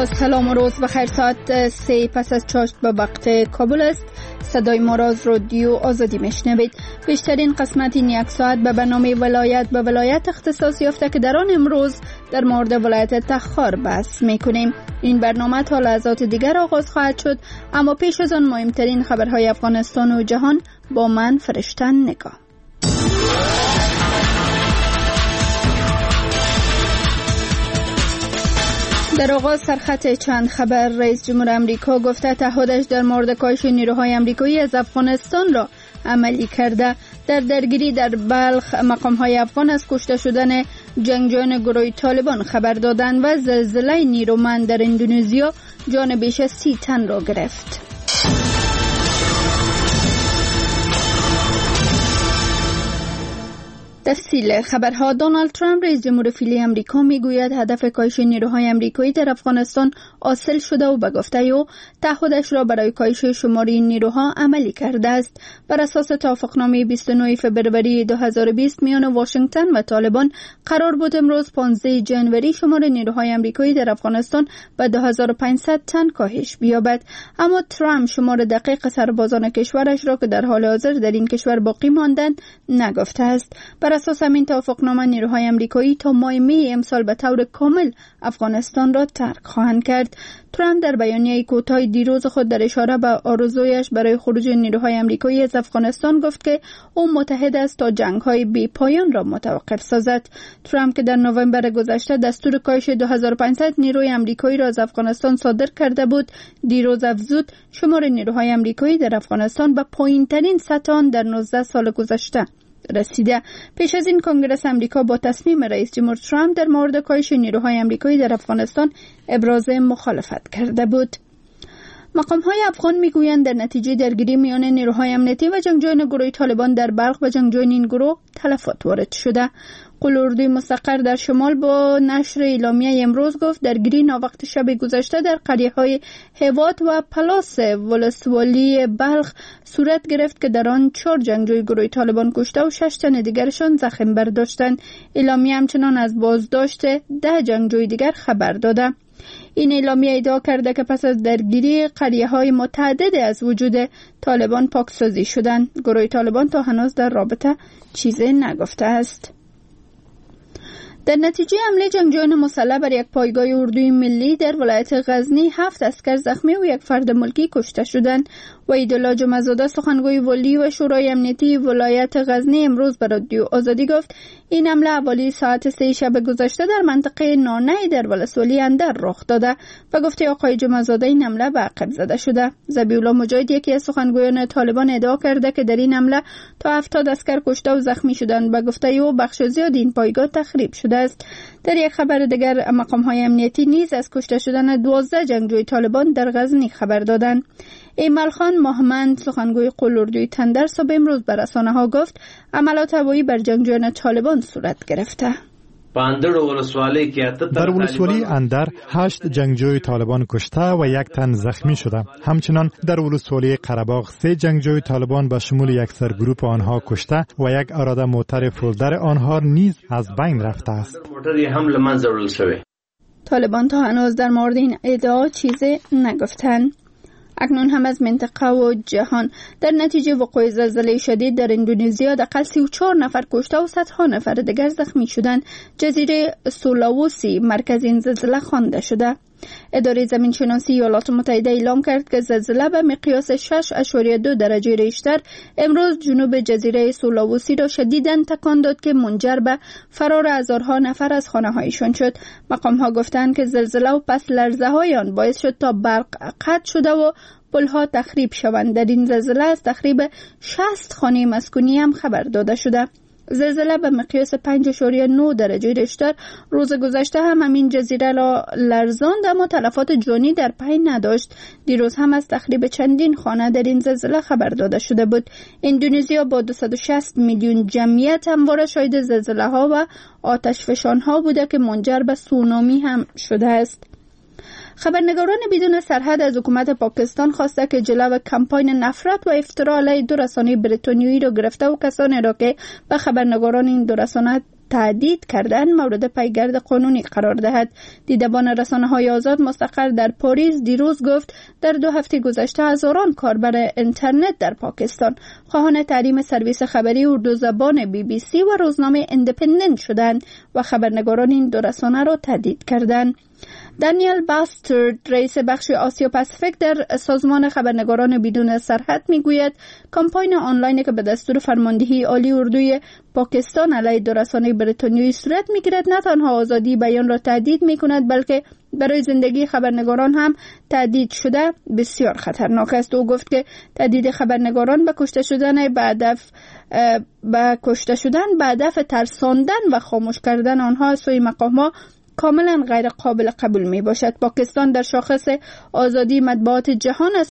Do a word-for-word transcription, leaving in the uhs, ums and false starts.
سلام و روز بخیر. ساعت سه پس از چاشت به وقت کابل است. صدای ما را از رادیو آزادی میشنوید. بیشترین قسمت این یک ساعت به برنامه ولایت به ولایت اختصاص یافته که در آن امروز در مورد ولایت تخار بحث میکنیم. این برنامه تا لحظات دیگر آغاز خواهد شد، اما پیش از آن مهمترین خبرهای افغانستان و جهان با من فرشتن نگاه. در آغاز سرخط چند خبر. رئیس جمهور امریکا گفته تعهدش در مورد کاهش نیروهای امریکایی از افغانستان را عملی کرده. در درگیری در بلخ مقام‌های افغان از کشته شدن جنگجویان گروه طالبان خبر دادند و زلزله نیرومند در اندونزیا جان بیش از سی تن را گرفت. تفصیل خبرها. دونالد ترامپ رئیس جمهور فعلی امریکا میگوید هدف کاهش نیروهای امریکایی در افغانستان حاصل شده و به گفته او تعهدش را برای کاهش شمار این نیروها عملی کرده است. بر اساس توافقنامه بیست و نه فوریه دو هزار و بیست میان واشنگتن و طالبان قرار بود امروز پانزده ژانویه شمار نیروهای امریکایی در افغانستان به دو هزار و پانصد تن کاهش بیابد، اما ترامپ شمار دقیق سربازان کشورش را که در حال حاضر در این کشور باقی ماندند نگفته است. بر اساس همین توافقنامه نیروهای امریکایی تا ماه می امسال به طور کامل افغانستان را ترک خواهند کرد. ترامپ در بیانیه کوتاه دیروز خود در اشاره به آرزویش برای خروج نیروهای امریکایی از افغانستان گفت که او متحد است تا جنگ‌های بی پایان را متوقف سازد. ترامپ که در نوامبر گذشته دستور کاهش دو هزار و پانصد نیروی امریکایی را از افغانستان صادر کرده بود، دیروز افزود شمار نیروهای امریکایی در افغانستان به پایین‌ترین سطح آن در نوزده سال گذشته رسیده. پیش از این کنگره امریکا با تصمیم رئیس جمهور ترامپ در مورد کاهش نیروهای امریکایی در افغانستان ابراز مخالفت کرده بود. مقام‌های افغان میگویند در نتیجه درگیری میان نیروهای امنیتی و جنگجویان گروه طالبان در بلخ و جنگجویان این گروه تلفات وارد شده. قول اردوی مستقر در شمال با نشر اعلامیه امروز گفت درگیری ناوقت شب گذشته در قریه‌های هوات و پلاس ولسوالی بلخ صورت گرفت که در آن چهار جنگجوی گروه طالبان کشته و شش تن دیگرشان زخم برداشتند. اعلامیه همچنان از بازداشت ده جنگجوی دیگر خبر داده. این اعلامیه ادعا کرده که پس از درگیری قریه‌های متعدد از وجود طالبان پاکسازی شدند. گروه طالبان تا هنوز در رابطه چیزی نگفته است. در نتیجه حمله جنگجویان مسلح بر یک پایگاه اردوی ملی در ولایت غزنی هفت اسکر زخمی و یک فرد ملکی کشته شدند. وحیدالله جمعه‌زاده سخنگوی ولی و شورای امنیتی ولایت غزنی امروز به رادیو آزادی گفت این حمله حوالی ساعت سه شب گذشته در منطقه نانه در ولسوالی اندر رخ داده و گفته آقای جمعه‌زاده این حمله به عقب زده شده. ذبیح‌الله مجاهد یکی از سخنگویان طالبان ادعا کرده که در این حمله تا هفتاد اسکر کشته و زخمی شدند و گفته او بخش زیاد این پایگاه تخریب شده است. در یک خبر دیگر مقام‌های امنیتی نیز از کشته شدن دوازده جنگجوی طالبان در غزنی خبر دادند. ایمال خان محمد سخنگوی قول اردوی تندر صبح امروز به رسانه‌ها گفت عملات هوایی بر جنگجویان طالبان صورت گرفته. در ولسوالی اندر هشت جنگجوی طالبان کشته و یک تن زخمی شده. همچنان در ولسوالی قره‌باغ سه جنگجوی طالبان به شمول یک سرگروپ آنها کشته و یک اراده موتر فولدر آنها نیز از بین رفته است. طالبان تا هنوز در مورد این ادعا چیزی نگفتند. اکنون هم از منطقه و جهان. در نتیجه وقوع زلزله شدید در اندونزیا دقیقاً سی و چهار نفر کشته و صدها نفر دیگر زخمی شدند. جزیره سولاوسی مرکز این زلزله خوانده شده. اداره زمینشناسی ایالات متحده اعلام کرد که زلزله به مقیاس شش اشاریه دو درجه ریشتر امروز جنوب جزیره سولاوسی را شدیداً تکان داد که منجر به فرار هزارها نفر از خانه‌هایشان شد. مقام‌ها گفتند که زلزله و پس لرزه‌های آن باعث شد تا برق قطع شده و پل‌ها تخریب شوند. در این زلزله از تخریب شصت خانه مسکونی هم خبر داده شده. زلزله به مقیاس پنج اشاریه نه درجه ریشتر روز گذشته هم همین جزیره را لرزاند، اما تلفات جانی در پی نداشت. دیروز هم از تخریب چندین خانه در این زلزله خبر داده شده بود. اندونزیا با دویست و شصت میلیون جمعیت همواره شاهد زلزله ها و آتش فشان ها بوده که منجر به سونامی هم شده است. خبرنگاران بدون سرحد از حکومت پاکستان خواسته که جلو کمپاین نفرت و افترا علیه دو رسانه بریتانیایی را گرفته و کسانی را که به خبرنگاران این دو رسانه تهدید کردن مورد پیگرد قانونی قرار دهد. دیدبان رسانه‌های آزاد مستقر در پاریس دیروز گفت در دو هفته گذشته هزاران کاربر اینترنت در پاکستان خواهان تحریم سرویس خبری اردو زبان بی بی سی و روزنامه ایندیپندنت شدند و خبرنگاران این دو رسانه را تهدید کردند. دانیل باسترد رئیس بخش آسیا پاسیفیک در سازمان خبرنگاران بدون سرحد میگوید کمپاین آنلاینی که به دستور فرماندهی عالی اردوی پاکستان علیه دو رسانه بریتانیایی صورت میگیرد نه تنها آزادی بیان را تهدید میکند بلکه برای زندگی خبرنگاران هم تهدید شده بسیار خطرناک است. او گفت که تهدید خبرنگاران به کشته شدن به هدف به کشته شدن به هدف ترساندن و خاموش کردن آنها از سوی مقام‌ها کاملا غیر قابل قبول می باشد. پاکستان در شاخص آزادی مطبوعات جهان از